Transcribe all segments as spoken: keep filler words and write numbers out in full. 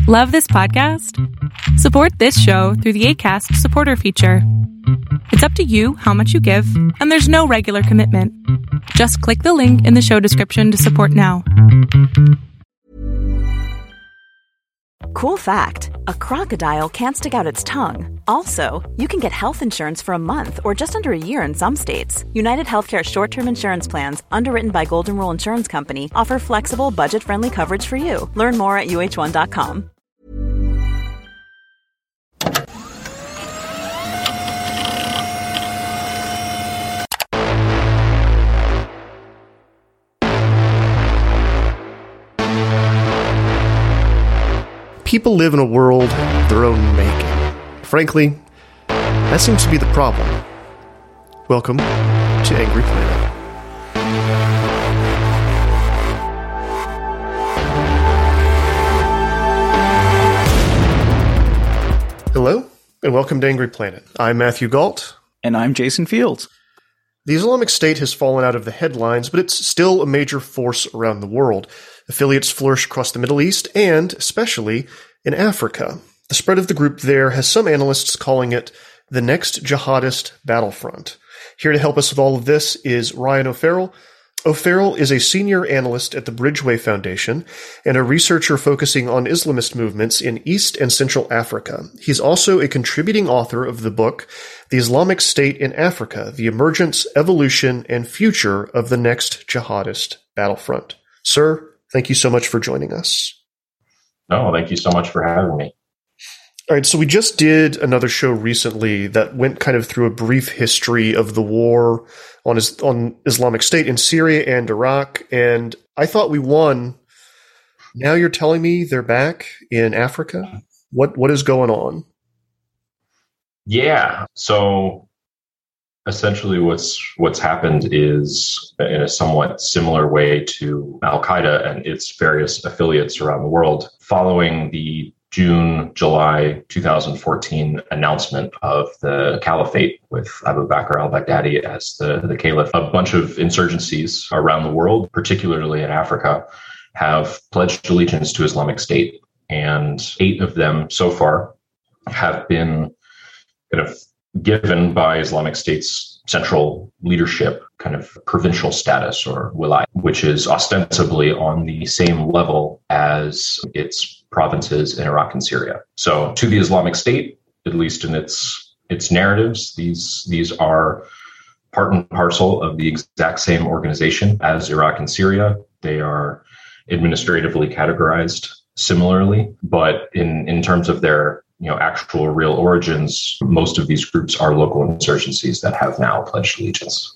Love this podcast? Support this show through the Acast supporter feature. It's up to you how much you give, and there's no regular commitment. Just click the link in the show description to support now. Cool fact, a crocodile can't stick out its tongue. Also, you can get health insurance for a month or just under a year in some states. United Healthcare short-term insurance plans, underwritten by Golden Rule Insurance Company, offer flexible, budget-friendly coverage for you. Learn more at U H one dot com. People live in a world of their own making. Frankly, that seems to be the problem. Welcome to Angry Planet. Hello, and welcome to Angry Planet. I'm Matthew Galt. And I'm Jason Fields. The Islamic State has fallen out of the headlines, but it's still a major force around the world. Affiliates flourish across the Middle East and, especially, in Africa. The spread of the group there has some analysts calling it the next jihadist battlefront. Here to help us with all of this is Ryan O'Farrell. O'Farrell is a senior analyst at the Bridgeway Foundation and a researcher focusing on Islamist movements in East and Central Africa. He's also a contributing author of the book, The Islamic State in Africa, The Emergence, Evolution, and Future of the Next Jihadist Battlefront. Sir, thank you so much for joining us. No, thank you so much for having me. All right, so we just did another show recently that went kind of through a brief history of the war on is, on Islamic State in Syria and Iraq, and I thought we won. Now you're telling me they're back in Africa? What what is going on? Yeah, so essentially what's what's happened is, in a somewhat similar way to Al-Qaeda and its various affiliates around the world, following the June, July twenty fourteen announcement of the caliphate with Abu Bakr al-Baghdadi as the, the caliph, a bunch of insurgencies around the world, particularly in Africa, have pledged allegiance to Islamic State. And eight of them so far have been kind of given by Islamic State's central leadership kind of provincial status, or wilayah, which is ostensibly on the same level as its provinces in Iraq and Syria. So to the Islamic State, at least in its its narratives, these these are part and parcel of the exact same organization as Iraq and Syria. They are administratively categorized similarly, but in, in terms of their you know, actual real origins, most of these groups are local insurgencies that have now pledged allegiance.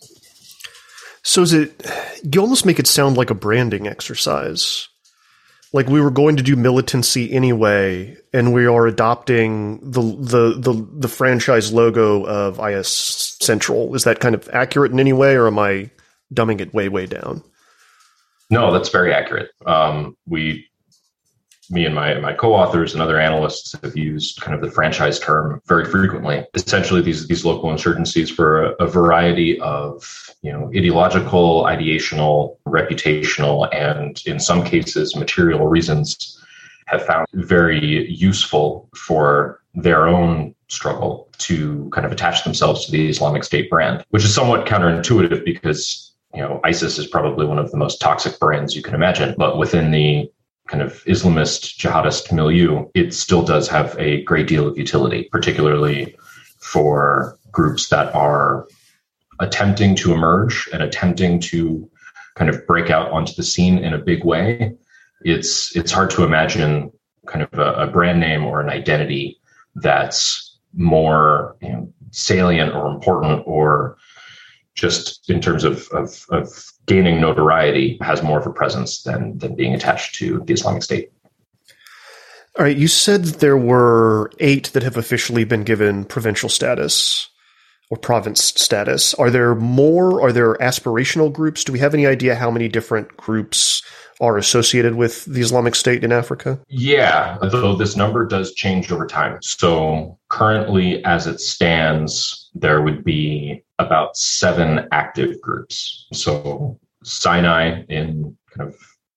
So is it, you almost make it sound like a branding exercise. Like we were going to do militancy anyway, and we are adopting the, the, the, the franchise logo of I S Central. Is that kind of accurate in any way, or am I dumbing it way, way down? No, that's very accurate. Um, we, Me and my, my co-authors and other analysts have used kind of the franchise term very frequently. Essentially, these these local insurgencies, for a, a variety of you know ideological, ideational, reputational, and in some cases material reasons, have found it very useful for their own struggle to kind of attach themselves to the Islamic State brand, which is somewhat counterintuitive because you know ISIS is probably one of the most toxic brands you can imagine, but within the kind of Islamist jihadist milieu, it still does have a great deal of utility, particularly for groups that are attempting to emerge and attempting to kind of break out onto the scene in a big way. It's it's hard to imagine kind of a, a brand name or an identity that's more you know, salient or important, or just in terms of, of, of gaining notoriety, has more of a presence than than being attached to the Islamic State. All right, you said that there were eight that have officially been given provincial status or province status. Are there more? Are there aspirational groups? Do we have any idea how many different groups are associated with the Islamic State in Africa? Yeah, though this number does change over time. So currently, as it stands, there would be about seven active groups. So Sinai in kind of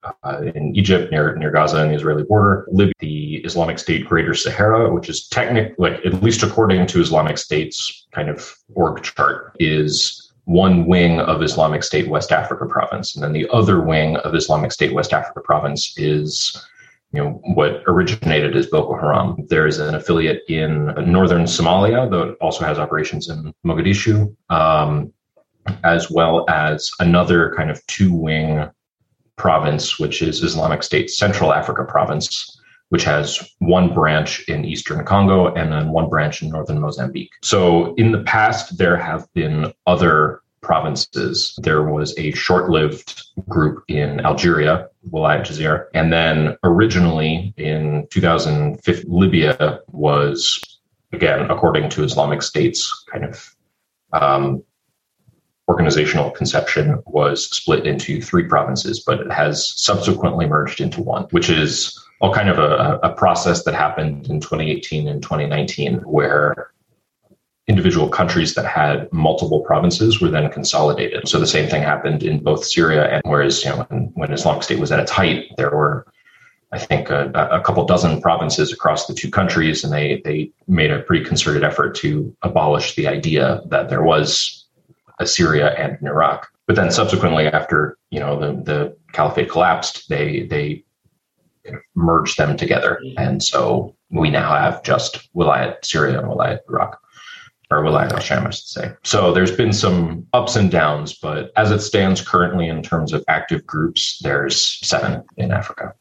uh, in Egypt, near near Gaza and the Israeli border. Libya, the Islamic State Greater Sahara, which is technically, like at least according to Islamic State's kind of org chart, is one wing of Islamic State West Africa province. And then the other wing of Islamic State West Africa province is, you know, what originated as Boko Haram. There is an affiliate in northern Somalia that also has operations in Mogadishu, um, as well as another kind of two-wing province, which is Islamic State Central Africa province, which has one branch in eastern Congo and then one branch in northern Mozambique. So in the past, there have been other provinces. There was a short-lived group in Algeria, Wilayat Jazeera, and then originally in two thousand fifteen, Libya was, again, according to Islamic State's kind of um, organizational conception, was split into three provinces, but it has subsequently merged into one, which is all kind of a, a process that happened in twenty eighteen and twenty nineteen, where individual countries that had multiple provinces were then consolidated. So the same thing happened in both Syria, and whereas, you know, when, when Islamic State was at its height, there were, I think, a, a couple dozen provinces across the two countries, and they they made a pretty concerted effort to abolish the idea that there was a Syria and an Iraq. But then subsequently, after, you know, the, the caliphate collapsed, they they kind of merged them together. And so we now have just Wilayat Syria and Wilayat Iraq, or Wilayat al-Sham, I should say. So there's been some ups and downs, but as it stands currently in terms of active groups, there's seven in Africa.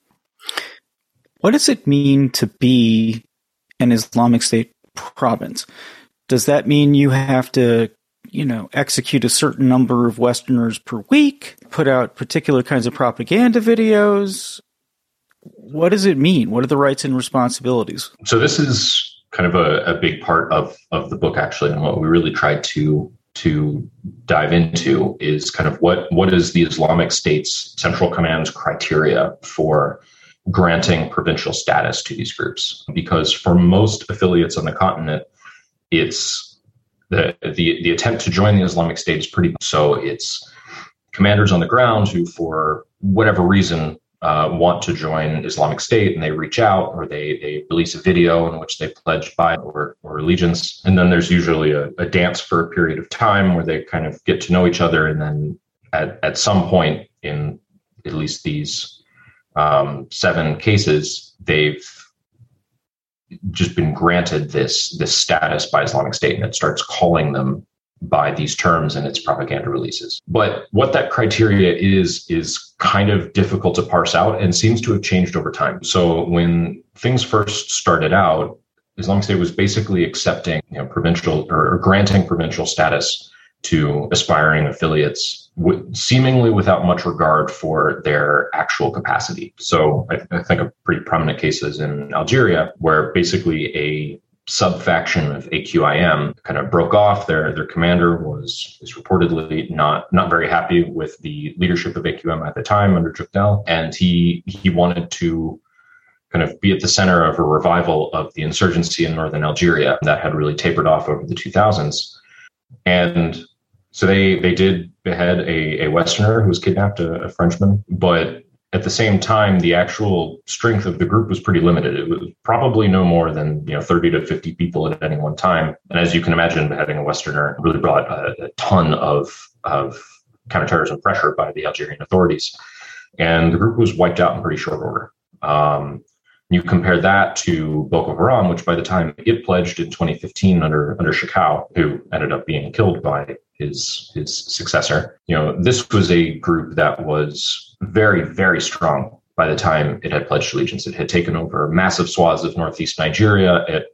What does it mean to be an Islamic State province? Does that mean you have to, you know, execute a certain number of Westerners per week, put out particular kinds of propaganda videos? What does it mean? What are the rights and responsibilities? So this is kind of a, a big part of, of the book, actually, and what we really tried to to dive into is kind of what, what is the Islamic State's Central Command's criteria for granting provincial status to these groups. Because for most affiliates on the continent, it's the the, the attempt to join the Islamic State is pretty, so it's commanders on the ground who, for whatever reason, Uh, want to join Islamic State, and they reach out, or they they release a video in which they pledge fiat or, or allegiance. And then there's usually a, a dance for a period of time where they kind of get to know each other. And then at, at some point in at least these um, seven cases, they've just been granted this, this status by Islamic State, and it starts calling them by these terms in its propaganda releases. But what that criteria is, is kind of difficult to parse out and seems to have changed over time. So when things first started out, Islamic State was basically accepting, you know, provincial or, or granting provincial status to aspiring affiliates, w- seemingly without much regard for their actual capacity. So I, I think of pretty prominent cases in Algeria, where basically a sub-faction of A Q I M kind of broke off. Their their commander was is reportedly not not very happy with the leadership of A Q M at the time under Jukdel, and he he wanted to kind of be at the center of a revival of the insurgency in northern Algeria that had really tapered off over the two thousands. And so they they did behead a, a Westerner who was kidnapped, a, a Frenchman, but at the same time, the actual strength of the group was pretty limited. It was probably no more than, you know, thirty to fifty people at any one time. And as you can imagine, beheading a Westerner really brought a, a ton of, of counterterrorism pressure by the Algerian authorities. And the group was wiped out in pretty short order. Um, you compare that to Boko Haram, which by the time it pledged in twenty fifteen under, under Shekau, who ended up being killed by his his successor. You know, this was a group that was very, very strong by the time it had pledged allegiance. It had taken over massive swaths of northeast Nigeria. It,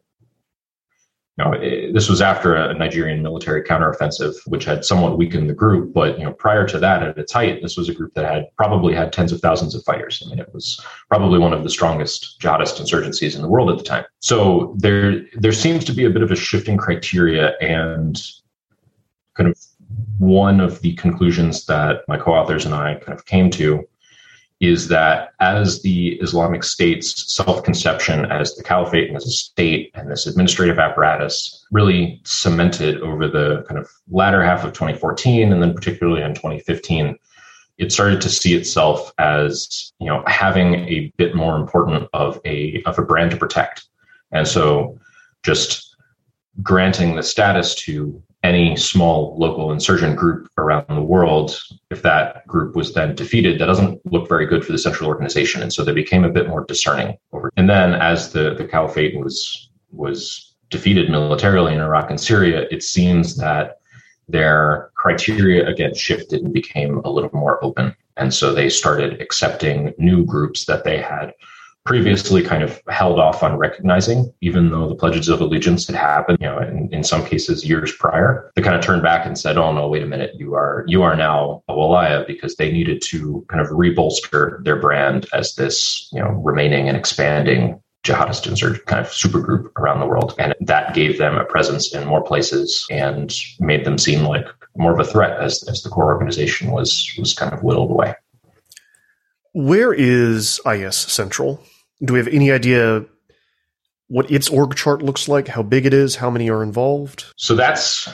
you know, it, this was after a Nigerian military counteroffensive, which had somewhat weakened the group. But, you know, prior to that, at its height, this was a group that had probably had tens of thousands of fighters. I mean, it was probably one of the strongest jihadist insurgencies in the world at the time. So there, there seems to be a bit of a shifting criteria, and kind of one of the conclusions that my co-authors and I kind of came to is that as the Islamic State's self-conception as the caliphate and as a state and this administrative apparatus really cemented over the kind of latter half of twenty fourteen, and then particularly in twenty fifteen, it started to see itself as, you know, having a bit more important of a of a brand to protect. And so just granting the status to any small local insurgent group around the world, if that group was then defeated, that doesn't look very good for the central organization. And so they became a bit more discerning over. And then as the, the caliphate was was defeated militarily in Iraq and Syria, it seems that their criteria again shifted and became a little more open. And so they started accepting new groups that they had previously kind of held off on recognizing, even though the pledges of allegiance had happened, you know, in, in some cases years prior. They kind of turned back and said, oh no, wait a minute, you are you are now a Walaya, because they needed to kind of rebolster their brand as this, you know, remaining and expanding jihadist insurgent kind of supergroup around the world. And that gave them a presence in more places and made them seem like more of a threat as, as the core organization was was kind of whittled away. Where is I S Central? Do we have any idea what its org chart looks like, how big it is, how many are involved? So that's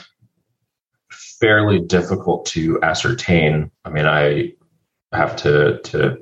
fairly difficult to ascertain. I mean, I have to to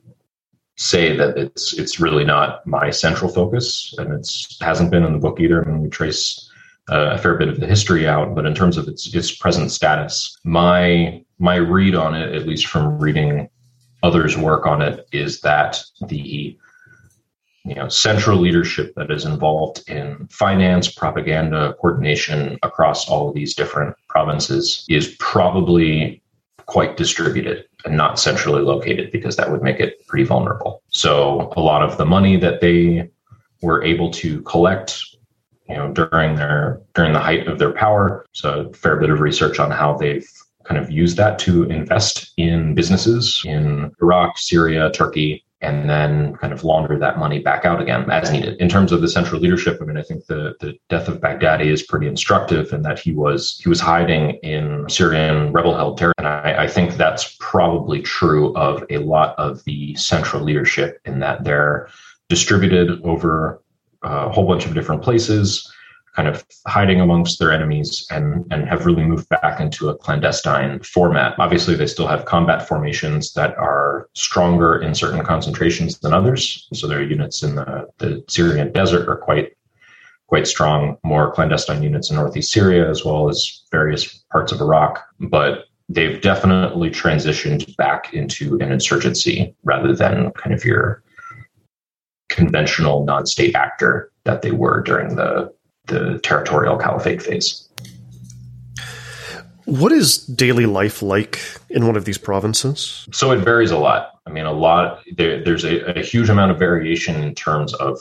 say that it's it's really not my central focus, and it's hasn't been in the book either. I mean, we trace uh, a fair bit of the history out, but in terms of its its present status, my my read on it, at least from reading others' work on it, is that the you know central leadership that is involved in finance, propaganda, coordination across all of these different provinces is probably quite distributed and not centrally located, because that would make it pretty vulnerable. So a lot of the money that they were able to collect, you know, during their during the height of their power, so a fair bit of research on how they've kind of used that to invest in businesses in Iraq, Syria, Turkey, and then kind of launder that money back out again as needed. In terms of the central leadership, I mean, I think the, the death of Baghdadi is pretty instructive in that he was he was hiding in Syrian rebel-held territory. And I, I think that's probably true of a lot of the central leadership, in that they're distributed over a whole bunch of different places, kind of hiding amongst their enemies, and, and have really moved back into a clandestine format. Obviously, they still have combat formations that are stronger in certain concentrations than others. So their units in the, the Syrian desert are quite quite strong, more clandestine units in northeast Syria, as well as various parts of Iraq. But they've definitely transitioned back into an insurgency rather than kind of your conventional non-state actor that they were during the the territorial caliphate phase. What is daily life like in one of these provinces? So it varies a lot. I mean, a lot, there, there's a, a huge amount of variation in terms of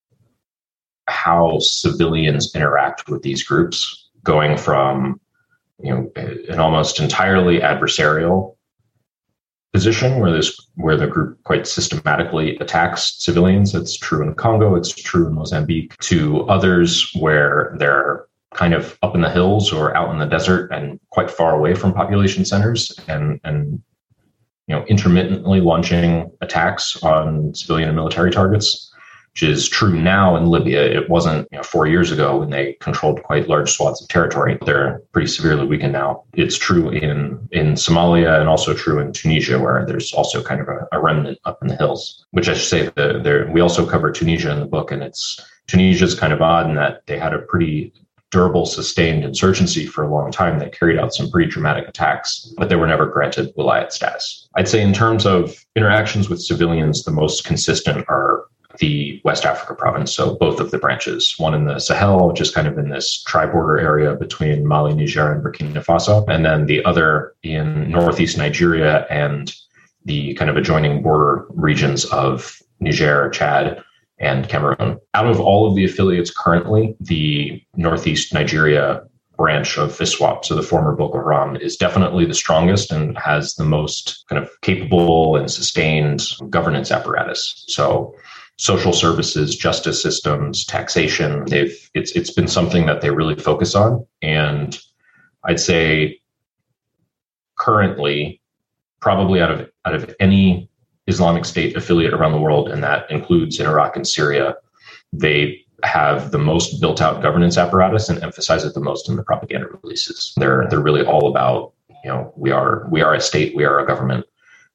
how civilians interact with these groups, going from, you know, an almost entirely adversarial position where this where the group quite systematically attacks civilians. It's true in Congo, it's true in Mozambique, to others where they're kind of up in the hills or out in the desert and quite far away from population centers, and and you know intermittently launching attacks on civilian and military targets, which is true now in Libya. It wasn't you know, four years ago when they controlled quite large swaths of territory. They're pretty severely weakened now. It's true in, in Somalia, and also true in Tunisia, where there's also kind of a, a remnant up in the hills, which I should say that there, we also cover Tunisia in the book. And it's Tunisia's kind of odd in that they had a pretty durable, sustained insurgency for a long time that carried out some pretty dramatic attacks, but they were never granted wilayat status. I'd say in terms of interactions with civilians, the most consistent are the West Africa province, so both of the branches, one in the Sahel, which is kind of in this tri-border area between Mali, Niger, and Burkina Faso, and then the other in northeast Nigeria and the kind of adjoining border regions of Niger, Chad, and Cameroon. Out of all of the affiliates currently, the northeast Nigeria branch of FISWAP, so the former Boko Haram, is definitely the strongest and has the most kind of capable and sustained governance apparatus. So social services, justice systems, taxation, they've it's it's been something that they really focus on. And I'd say currently, probably out of out of any Islamic State affiliate around the world, and that includes in Iraq and Syria, they have the most built out governance apparatus and emphasize it the most in the propaganda releases. They're they're really all about, you know, we are we are a state, we are a government.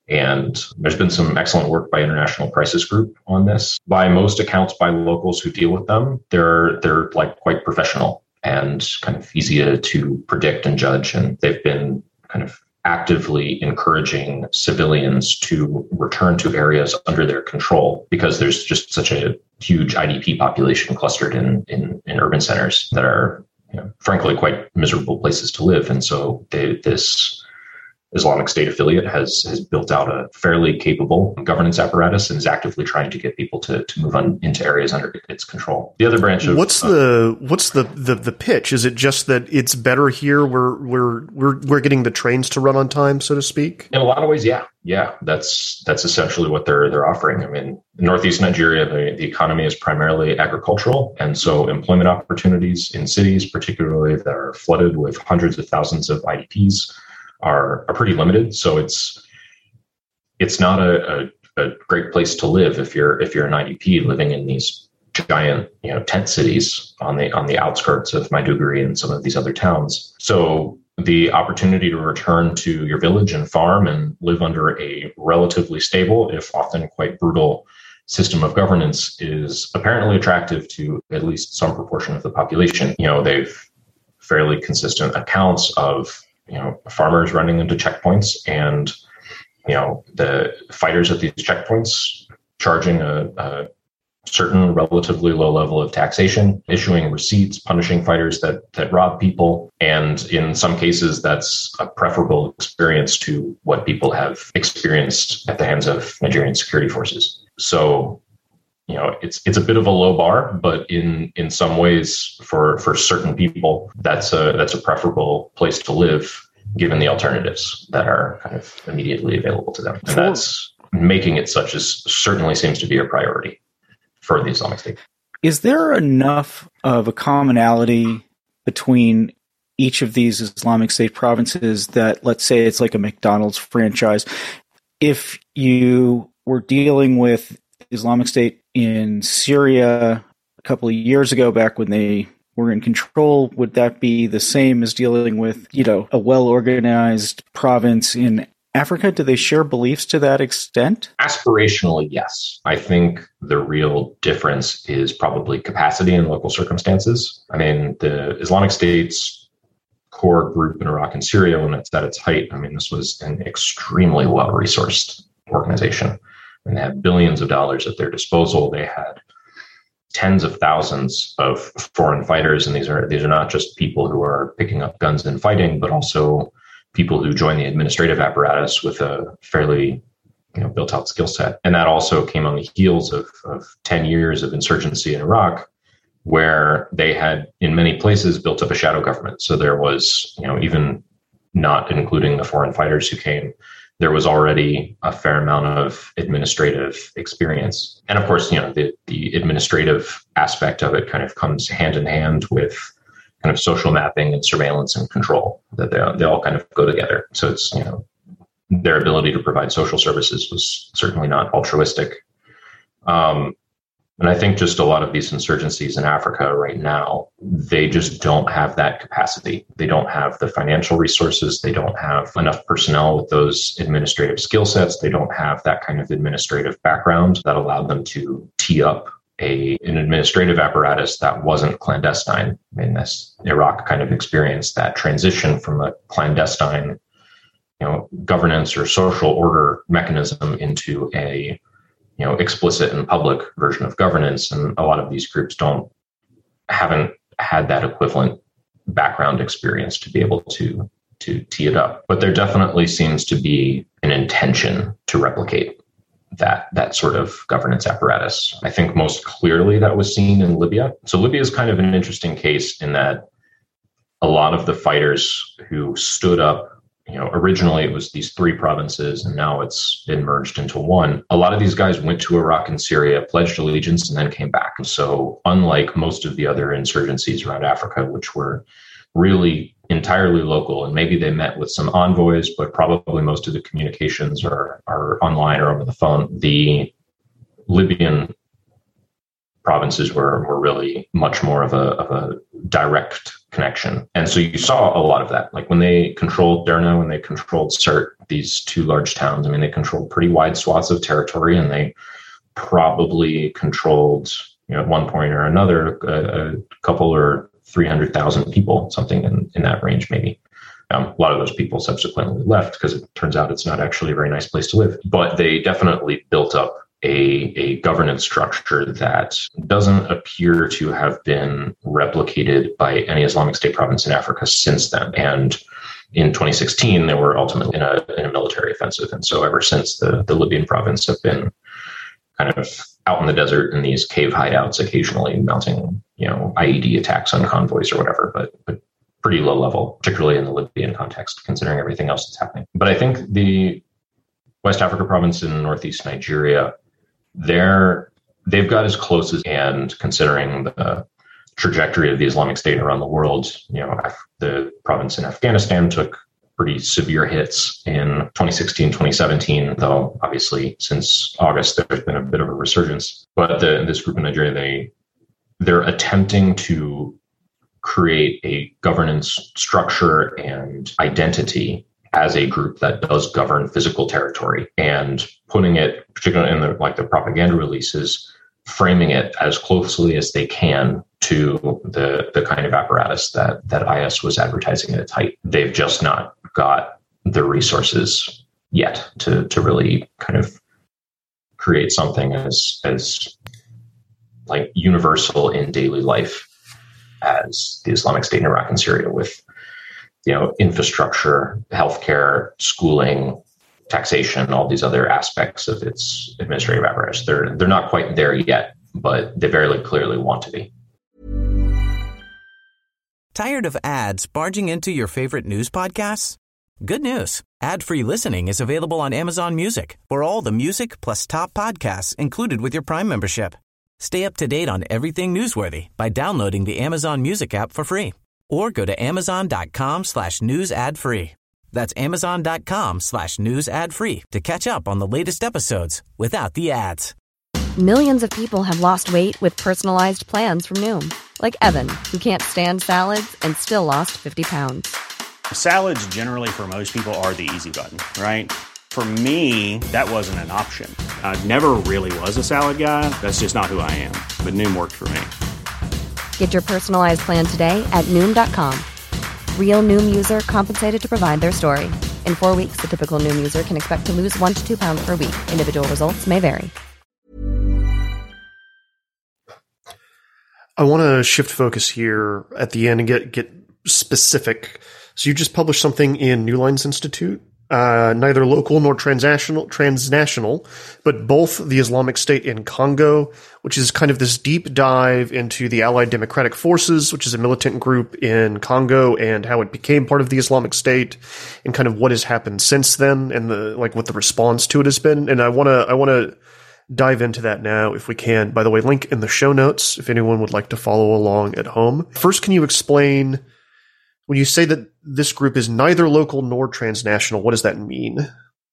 And there's been some excellent work by International Crisis Group on this. By most accounts, by locals who deal with them, they're they're like quite professional and kind of easy to, to predict and judge. And they've been kind of actively encouraging civilians to return to areas under their control because there's just such a huge I D P population clustered in in, in urban centers that are, you know, frankly, quite miserable places to live. And so they, this Islamic State affiliate has has built out a fairly capable governance apparatus and is actively trying to get people to, to move on into areas under its control. The other branch of what's uh, the what's the, the the pitch? Is it just that it's better here? We're we're we're we're getting the trains to run on time, so to speak. In a lot of ways, yeah, yeah. That's that's essentially what they're they're offering. I mean, in Northeast Nigeria, the, the economy is primarily agricultural, and so employment opportunities in cities, particularly that are flooded with hundreds of thousands of I D Ps, are, are pretty limited. So it's it's not a, a, a great place to live if you're if you're an I D P living in these giant, you know, tent cities on the on the outskirts of Maiduguri and some of these other towns. So the opportunity to return to your village and farm and live under a relatively stable, if often quite brutal, system of governance is apparently attractive to at least some proportion of the population. You know, they've fairly consistent accounts of, you know, farmers running into checkpoints and, you know, the fighters at these checkpoints charging a, a certain relatively low level of taxation, issuing receipts, punishing fighters that that rob people. And in some cases, that's a preferable experience to what people have experienced at the hands of Nigerian security forces. So, you know, it's it's a bit of a low bar, but in in some ways, for for certain people, that's a that's a preferable place to live, given the alternatives that are kind of immediately available to them. And that's making it such as certainly seems to be a priority for the Islamic State. Is there enough of a commonality between each of these Islamic State provinces that, let's say it's like a McDonald's franchise, if you were dealing with Islamic State in Syria a couple of years ago, back when they were in control, would that be the same as dealing with, you know, a well-organized province in Africa? Do they share beliefs to that extent? Aspirationally, yes. I think the real difference is probably capacity in local circumstances. I mean, the Islamic State's core group in Iraq and Syria, when it's at its height, I mean, this was an extremely well-resourced organization. And they had billions of dollars at their disposal. They had tens of thousands of foreign fighters. And these are these are not just people who are picking up guns and fighting, but also people who join the administrative apparatus with a fairly, you know, built out skill set. And that also came on the heels of, of ten years of insurgency in Iraq, where they had in many places built up a shadow government. So there was, you know, even not including the foreign fighters who came, there was already a fair amount of administrative experience. And of course, you know, the, the administrative aspect of it kind of comes hand in hand with kind of social mapping and surveillance and control, that they, they all kind of go together. So it's, you know, their ability to provide social services was certainly not altruistic. Um, and I think just a lot of these insurgencies in Africa right now, they just don't have that capacity. They don't have the financial resources. They don't have enough personnel with those administrative skill sets. They don't have that kind of administrative background that allowed them to tee up a an administrative apparatus that wasn't clandestine. I mean, this Iraq kind of experienced that transition from a clandestine, you know, governance or social order mechanism into a, you know, explicit and public version of governance. And a lot of these groups don't haven't had that equivalent background experience to be able to to tee it up. But there definitely seems to be an intention to replicate that that sort of governance apparatus. I think most clearly that was seen in Libya. So Libya is kind of an interesting case in that a lot of the fighters who stood up, you know, originally it was these three provinces and now it's been merged into one. A lot of these guys went to Iraq and Syria, pledged allegiance, and then came back. And so unlike most of the other insurgencies around Africa, which were really entirely local, and maybe they met with some envoys, but probably most of the communications are, are online or over the phone, the Libyan provinces were, were really much more of a, of a direct connection. And so you saw a lot of that. Like when they controlled Derna, when they controlled Sirte, these two large towns, I mean, they controlled pretty wide swaths of territory, and they probably controlled, you know, at one point or another, a, a couple or three hundred thousand people, something in, in that range, maybe. Um, a lot of those people subsequently left because it turns out it's not actually a very nice place to live. But they definitely built up a, a governance structure that doesn't appear to have been replicated by any Islamic State province in Africa since then. And in twenty sixteen, they were ultimately in a, in a military offensive. And so ever since, the, the Libyan province have been kind of out in the desert in these cave hideouts, occasionally mounting, you know, I E D attacks on convoys or whatever, but, but pretty low level, particularly in the Libyan context, considering everything else that's happening. But I think the West Africa province in northeast Nigeria, they're, they've got as close as, and considering the trajectory of the Islamic State around the world, you know, the province in Afghanistan took pretty severe hits in twenty sixteen, twenty seventeen, though obviously since August, there's been a bit of a resurgence. But the, this group in Nigeria, they, they're attempting to create a governance structure and identity as a group that does govern physical territory, and putting it, particularly in the, like the propaganda releases, framing it as closely as they can to the, the kind of apparatus that, that I S was advertising at its height. They've just not got the resources yet to, to really kind of create something as, as like universal in daily life as the Islamic State in Iraq and Syria, with, you know, infrastructure, healthcare, schooling, taxation, all these other aspects of its administrative apparatus. They're they're not quite there yet, but they very clearly want to be. Tired of ads barging into your favorite news podcasts? Good news. Ad-free listening is available on Amazon Music for all the music plus top podcasts included with your Prime membership. Stay up to date on everything newsworthy by downloading the Amazon Music app for free, or go to amazon.com slash news ad free. That's amazon.com slash news ad free to catch up on the latest episodes without the ads. Millions of people have lost weight with personalized plans from Noom, like Evan, who can't stand salads and still lost fifty pounds. Salads generally for most people are the easy button, right? For me, that wasn't an option. I never really was a salad guy. That's just not who I am. But Noom worked for me. Get your personalized plan today at Noom dot com. Real Noom user compensated to provide their story. In four weeks, the typical Noom user can expect to lose one to two pounds per week. Individual results may vary. I want to shift focus here at the end and get, get specific. So you just published something in New Lines Institute. Uh, neither local nor transnational, transnational, but both the Islamic State in Congo, which is kind of this deep dive into the Allied Democratic Forces, which is a militant group in Congo, and how it became part of the Islamic State, and kind of what has happened since then, and the like what the response to it has been. And I want to I want to dive into that now, if we can. By the way, link in the show notes if anyone would like to follow along at home. First, can you explain, when you say that this group is neither local nor transnational, what does that mean?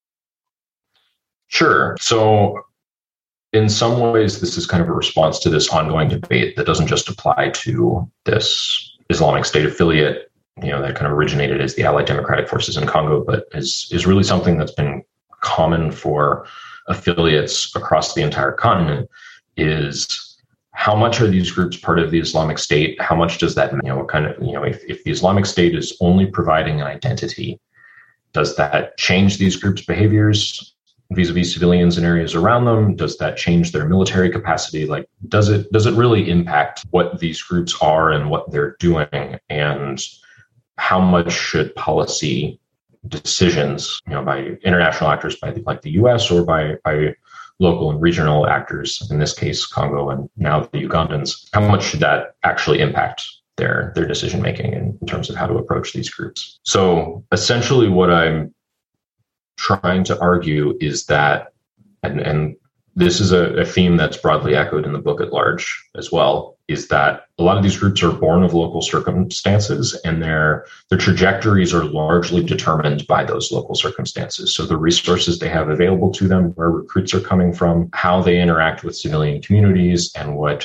Sure. So in some ways, this is kind of a response to this ongoing debate that doesn't just apply to this Islamic State affiliate, you know, that kind of originated as the Allied Democratic Forces in Congo, but is, is really something that's been common for affiliates across the entire continent. Is how much are these groups part of the Islamic State? How much does that, you know, what kind of, you know, if, if the Islamic State is only providing an identity, does that change these groups' behaviors vis-a-vis civilians in areas around them? Does that change their military capacity? Like, does it, does it really impact what these groups are and what they're doing? And how much should policy decisions, you know, by international actors, by the, like the U S or by, by local and regional actors, in this case, Congo and now the Ugandans, how much should that actually impact their, their decision-making in, in terms of how to approach these groups? So essentially what I'm trying to argue is that, and, and this is a, a theme that's broadly echoed in the book at large as well, is that a lot of these groups are born of local circumstances, and their their trajectories are largely determined by those local circumstances. So the resources they have available to them, where recruits are coming from, how they interact with civilian communities, and what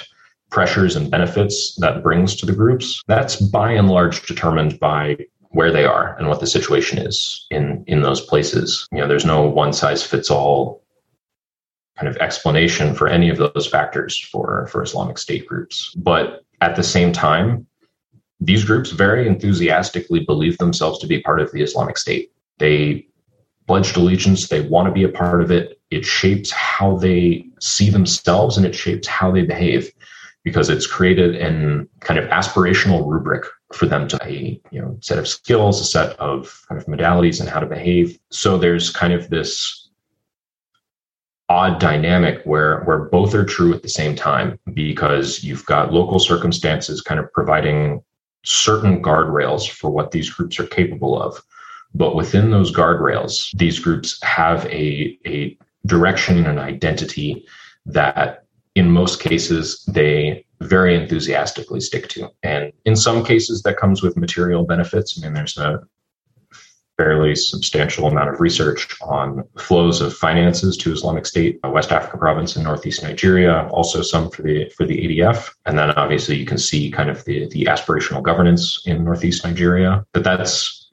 pressures and benefits that brings to the groups, that's by and large determined by where they are and what the situation is in, in those places. You know, there's no one size fits all kind of explanation for any of those factors for, for Islamic State groups. But at the same time, these groups very enthusiastically believe themselves to be part of the Islamic State. They pledged allegiance. They want to be a part of it. It shapes how they see themselves and it shapes how they behave, because it's created an kind of aspirational rubric for them to a you know set of skills, a set of kind of modalities and how to behave. So there's kind of this odd dynamic where where both are true at the same time, because you've got local circumstances kind of providing certain guardrails for what these groups are capable of. But within those guardrails, these groups have a, a direction and an identity that in most cases they very enthusiastically stick to. And in some cases that comes with material benefits. I mean, there's a fairly substantial amount of research on flows of finances to Islamic State, West Africa province in northeast Nigeria, also some for the for the A D F. And then obviously you can see kind of the, the aspirational governance in northeast Nigeria. But that's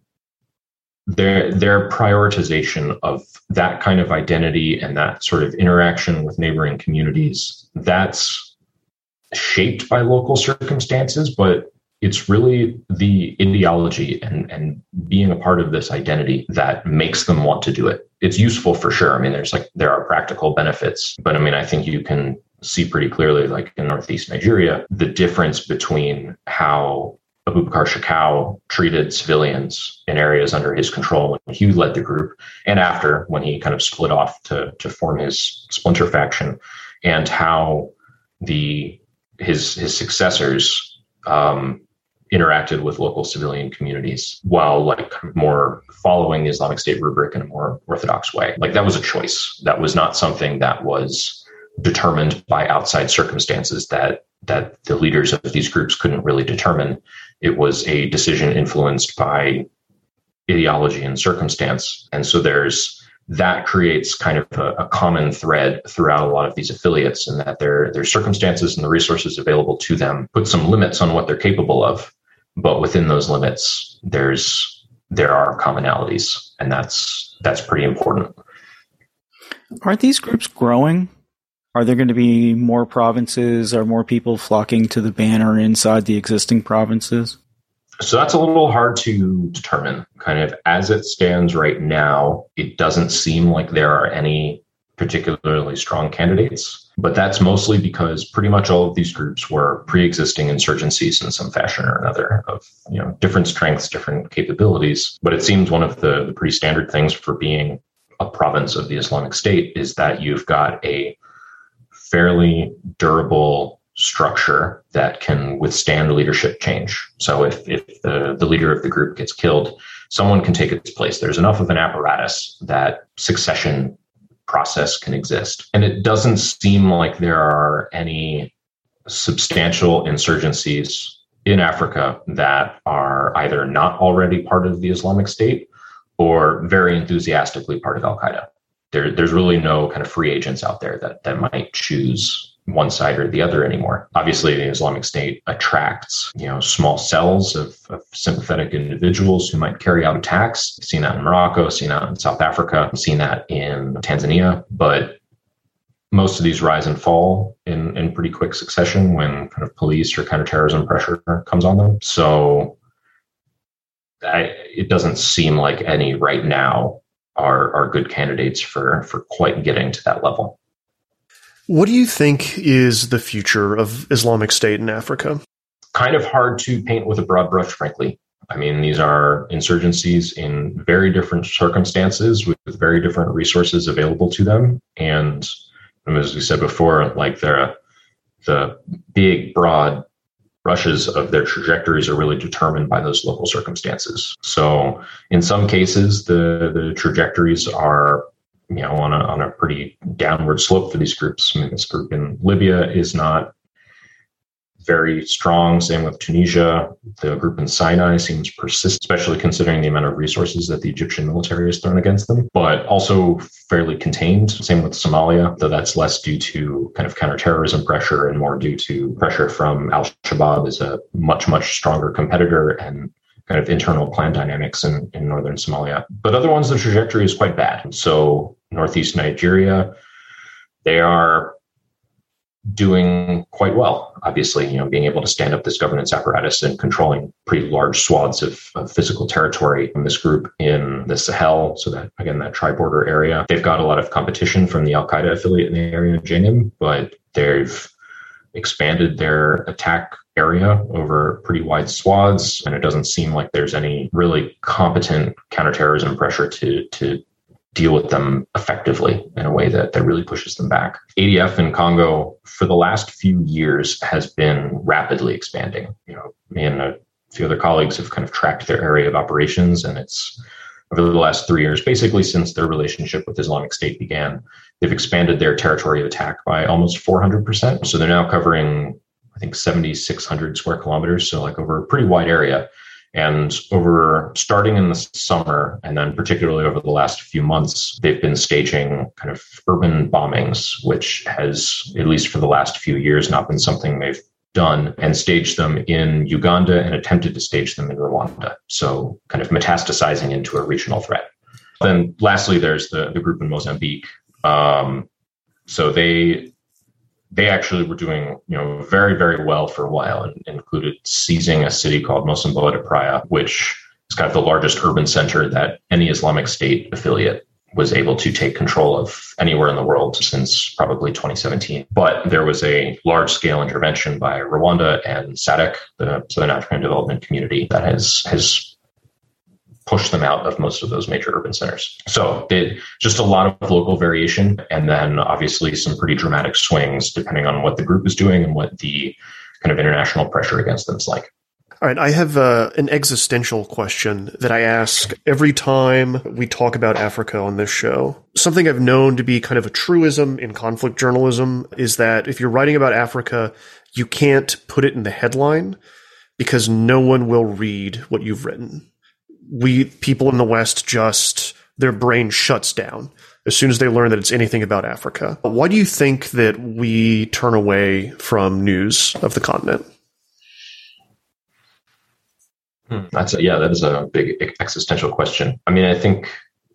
their their prioritization of that kind of identity and that sort of interaction with neighboring communities. That's shaped by local circumstances, but it's really the ideology and, and being a part of this identity that makes them want to do it. It's useful for sure. I mean, there's like, there are practical benefits, but I mean, I think you can see pretty clearly, like in northeast Nigeria, the difference between how Abubakar Shekau treated civilians in areas under his control when he led the group, and after, when he kind of split off to, to form his splinter faction, and how the his his successors um, interacted with local civilian communities while like more following the Islamic State rubric in a more orthodox way. Like that was a choice. That was not something that was determined by outside circumstances that that the leaders of these groups couldn't really determine. It was a decision influenced by ideology and circumstance. And so there's that creates kind of a, a common thread throughout a lot of these affiliates, and that their their circumstances and the resources available to them put some limits on what they're capable of. But within those limits, there's there are commonalities, and that's that's pretty important. Are these groups growing? Are there going to be more provinces? Are more people flocking to the banner inside the existing provinces? So that's a little hard to determine. Kind of as it stands right now, it doesn't seem like there are any particularly strong candidates, but that's mostly because pretty much all of these groups were pre-existing insurgencies in some fashion or another, of you know different strengths, different capabilities. But it seems one of the, the pretty standard things for being a province of the Islamic State is that you've got a fairly durable structure that can withstand leadership change. So if, if the, the leader of the group gets killed, someone can take its place. There's enough of an apparatus that succession process can exist. And it doesn't seem like there are any substantial insurgencies in Africa that are either not already part of the Islamic State or very enthusiastically part of Al-Qaeda. There, there's really no kind of free agents out there that, that might choose one side or the other anymore. Obviously, the Islamic State attracts, you know, small cells of, of sympathetic individuals who might carry out attacks. We've seen that in Morocco, seen that in South Africa, we've seen that in Tanzania. But most of these rise and fall in, in pretty quick succession when kind of police or counterterrorism pressure comes on them. So I, it doesn't seem like any right now are, are good candidates for, for quite getting to that level. What do you think is the future of Islamic State in Africa? Kind of hard to paint with a broad brush, frankly. I mean, these are insurgencies in very different circumstances with very different resources available to them. And as we said before, like the, the big, broad brushes of their trajectories are really determined by those local circumstances. So in some cases, the, the trajectories are you know, on a, on a pretty downward slope for these groups. I mean, this group in Libya is not very strong. Same with Tunisia. The group in Sinai seems persistent, especially considering the amount of resources that the Egyptian military has thrown against them, but also fairly contained. Same with Somalia, though that's less due to kind of counterterrorism pressure and more due to pressure from Al-Shabaab as a much, much stronger competitor and kind of internal clan dynamics in, in northern Somalia. But other ones, the trajectory is quite bad. So northeast Nigeria, they are doing quite well, obviously, you know, being able to stand up this governance apparatus and controlling pretty large swaths of, of physical territory in this group in the Sahel. So that, again, that tri-border area, they've got a lot of competition from the Al-Qaeda affiliate in the area, J N I M, but they've expanded their attack area over pretty wide swaths, and it doesn't seem like there's any really competent counterterrorism pressure to to deal with them effectively in a way that, that really pushes them back. A D F in Congo for the last few years has been rapidly expanding. You know, me and a few other colleagues have kind of tracked their area of operations, and it's over the last three years, basically since their relationship with Islamic State began, they've expanded their territory of attack by almost four hundred percent. So they're now covering, I think, seven thousand six hundred square kilometers, so like over a pretty wide area. And over starting in the summer, and then particularly over the last few months, they've been staging kind of urban bombings, which has, at least for the last few years, not been something they've done, and staged them in Uganda and attempted to stage them in Rwanda. So kind of metastasizing into a regional threat. Then lastly, there's the, the group in Mozambique. Um, so they they actually were doing, you know, very, very well for a while, and included seizing a city called Mocimboa de Praia, which is kind of the largest urban center that any Islamic State affiliate was able to take control of anywhere in the world since probably twenty seventeen. But there was a large-scale intervention by Rwanda and S A D C, the Southern African Development Community, that has has push them out of most of those major urban centers. So it, just a lot of local variation, and then obviously some pretty dramatic swings depending on what the group is doing and what the kind of international pressure against them is like. All right, I have uh, an existential question that I ask every time we talk about Africa on this show. Something I've known to be kind of a truism in conflict journalism is that if you're writing about Africa, you can't put it in the headline because no one will read what you've written. We, people in the West, just, their brain shuts down as soon as they learn that it's anything about Africa. Why do you think that we turn away from news of the continent? Hmm. That's a, yeah, that is a big existential question. I mean, I think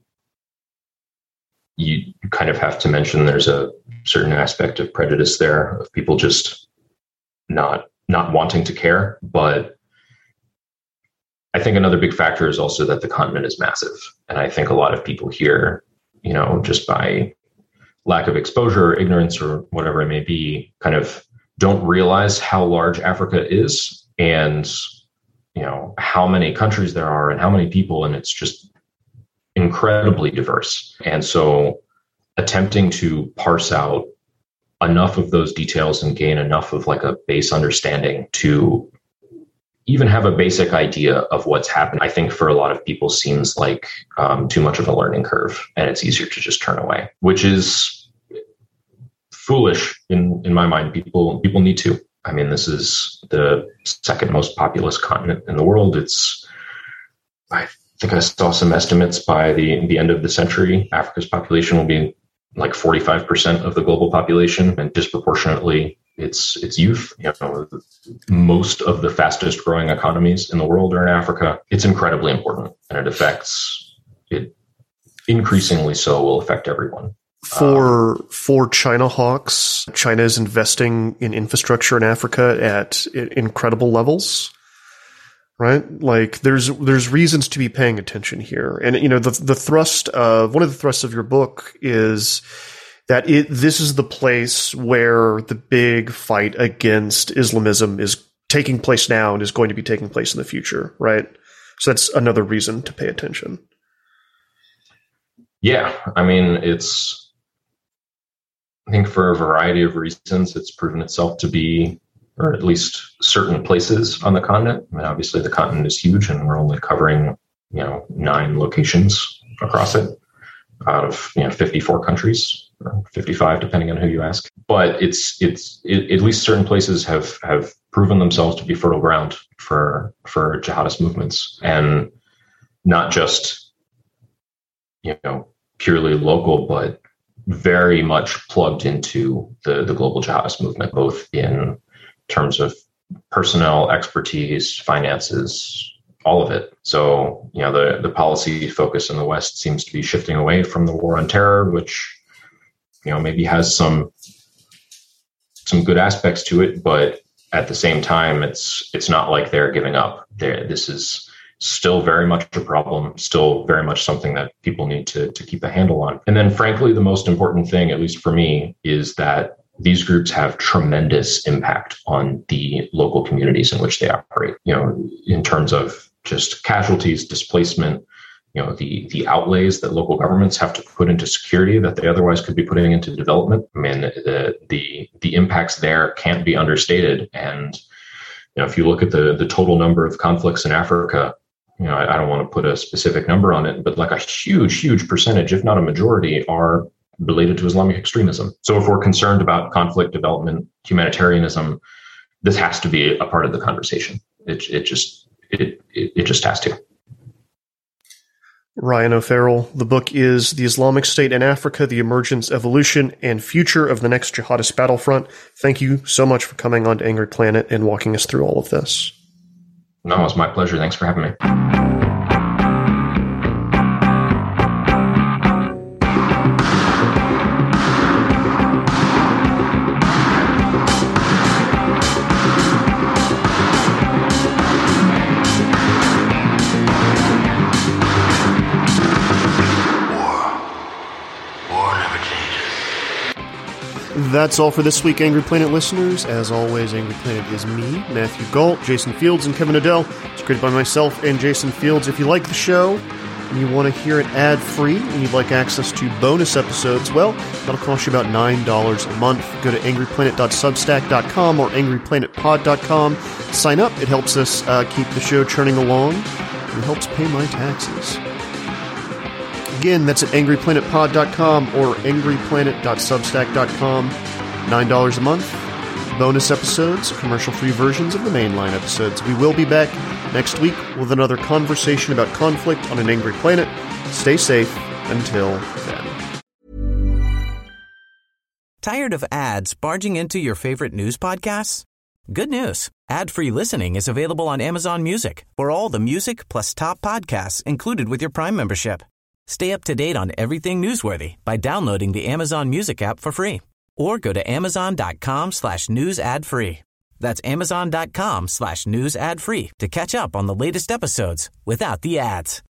you kind of have to mention there's a certain aspect of prejudice there, of people just not not wanting to care, but I think another big factor is also that the continent is massive. And I think a lot of people here, you know, just by lack of exposure or ignorance or whatever it may be, kind of don't realize how large Africa is and, you know, how many countries there are and how many people. And it's just incredibly diverse. And so attempting to parse out enough of those details and gain enough of like a base understanding to even have a basic idea of what's happened, I think for a lot of people seems like um, too much of a learning curve, and it's easier to just turn away, which is foolish in, in my mind. People, people need to. I mean, this is the second most populous continent in the world. It's, I think I saw some estimates by the, the end of the century, Africa's population will be like forty-five percent of the global population, and disproportionately it's it's youth. You know, most of the fastest growing economies in the world are in Africa. It's incredibly important, and it affects it increasingly so will affect everyone. For um, for China hawks, China is investing in infrastructure in Africa at incredible levels. Right? Like there's there's reasons to be paying attention here. And you know, the the thrust of one of the thrusts of your book is that it this is the place where the big fight against Islamism is taking place now and is going to be taking place in the future, right? So that's another reason to pay attention. Yeah, I mean, it's I think for a variety of reasons it's proven itself to be, or at least certain places on the continent. I mean, obviously the continent is huge and we're only covering, you know, nine locations across it out of, you know, fifty-four countries. or fifty-five, depending on who you ask. But it's it's it, at least certain places have have proven themselves to be fertile ground for for jihadist movements, and not just, you know, purely local, but very much plugged into the the global jihadist movement, both in terms of personnel, expertise, finances, all of it. So, you know, the, the policy focus in the West seems to be shifting away from the war on terror, which, you know, maybe has some some good aspects to it, but at the same time, it's it's not like they're giving up. They're, this is still very much a problem, still very much something that people need to to keep a handle on. And then, frankly, the most important thing, at least for me, is that these groups have tremendous impact on the local communities in which they operate, you know, in terms of just casualties, displacement, you know, the the outlays that local governments have to put into security that they otherwise could be putting into development. I mean, the the the impacts there can't be understated. And, you know, if you look at the the total number of conflicts in Africa, you know, I, I don't want to put a specific number on it, but like a huge, huge percentage, if not a majority, are related to Islamic extremism. So if we're concerned about conflict, development, humanitarianism, this has to be a part of the conversation. It it just it it, it just has to. Ryan O'Farrell. The book is The Islamic State in Africa, The Emergence, Evolution, and Future of the Next Jihadist Battlefront. Thank you so much for coming on to Angry Planet and walking us through all of this. No, it's my pleasure. Thanks for having me. That's all for this week, Angry Planet listeners. As always, Angry Planet is me, Matthew Gault, Jason Fields, and Kevin Odell. It's created by myself and Jason Fields. If you like the show and you want to hear it ad-free and you'd like access to bonus episodes, well, that'll cost you about nine dollars a month. Go to angry planet dot substack dot com or angry planet pod dot com. Sign up. It helps us uh, keep the show churning along and it helps pay my taxes. Again, that's at angry planet pod dot com or angry planet dot substack dot com. nine dollars a month. Bonus episodes, commercial-free versions of the mainline episodes. We will be back next week with another conversation about conflict on an Angry Planet. Stay safe until then. Tired of ads barging into your favorite news podcasts? Good news. Ad-free listening is available on Amazon Music for all the music plus top podcasts included with your Prime membership. Stay up to date on everything newsworthy by downloading the Amazon Music app for free or go to amazon.com slash news ad free. That's amazon.com slash news ad free to catch up on the latest episodes without the ads.